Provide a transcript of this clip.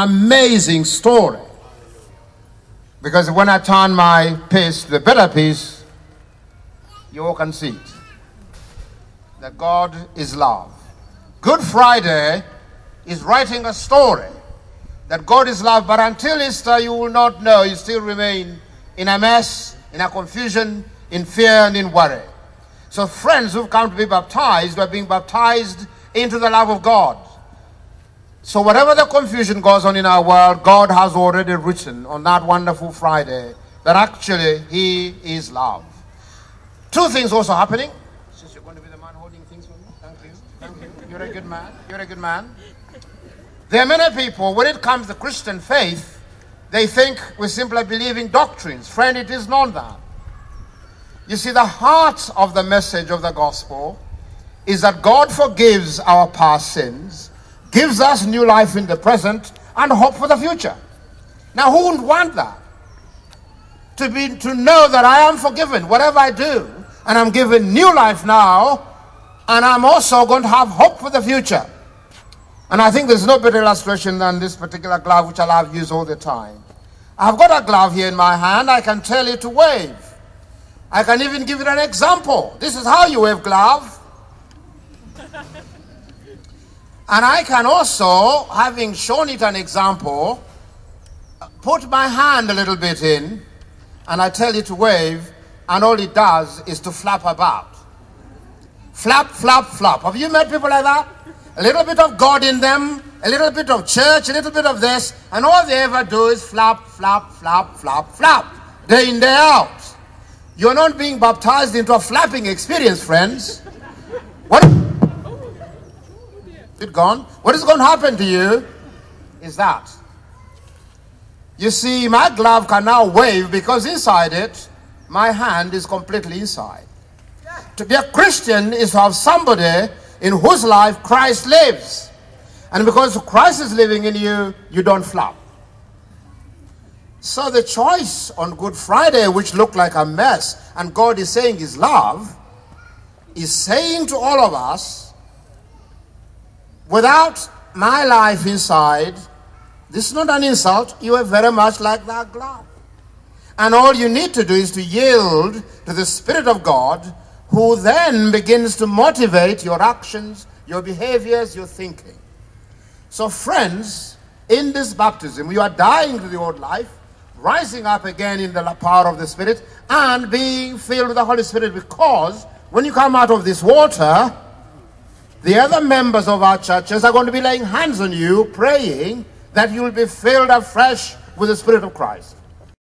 Amazing story. Because when I turn my piece to the better piece, you all can see it. That God is love. Good Friday is writing a story that God is love, but until Easter you will not know. You still remain in a mess, in a confusion, in fear and in worry. So friends who've come to be baptized are being baptized into the love of God. So whatever the confusion goes on in our world, God has already written on that wonderful Friday that actually He is love. Two things also happening. Since you're going to be the man holding things for me, thank you. Thank you. You're a good man. You're a good man. There are many people, when it comes to Christian faith, they think we simply believe in doctrines. Friend, it is not that. You see, the heart of the message of the gospel is that God forgives our past sins, gives us new life in the present, and hope for the future. Now, who wouldn't want that? To know that I am forgiven, whatever I do, and I'm given new life now, and I'm also going to have hope for the future. And I think there's no better illustration than this particular glove, which I love use all the time. I've got a glove here in my hand. I can tell you to wave. I can even give it an example. This is how you wave glove. And I can also, having shown it an example, put my hand a little bit in, and I tell it to wave, and all it does is to flap about. Flap, flap, flap. Have you met people like that? A little bit of God in them, a little bit of church, a little bit of this, and all they ever do is flap, flap, flap, flap, flap, day in, day out. You're not being baptized into a flapping experience, friends. What? It gone? What is going to happen to you is that. You see, my glove can now wave because inside it, my hand is completely inside. To be a Christian is to have somebody in whose life Christ lives. And because Christ is living in you, you don't flap. So the choice on Good Friday, which looked like a mess, and God is saying His love, is saying to all of us, without my life inside, this is not an insult, you are very much like that glove. And all you need to do is to yield to the Spirit of God, who then begins to motivate your actions, your behaviors, your thinking. So friends, in this baptism, you are dying to the old life, rising up again in the power of the Spirit, and being filled with the Holy Spirit, because when you come out of this water, the other members of our churches are going to be laying hands on you, praying that you will be filled afresh with the Spirit of Christ.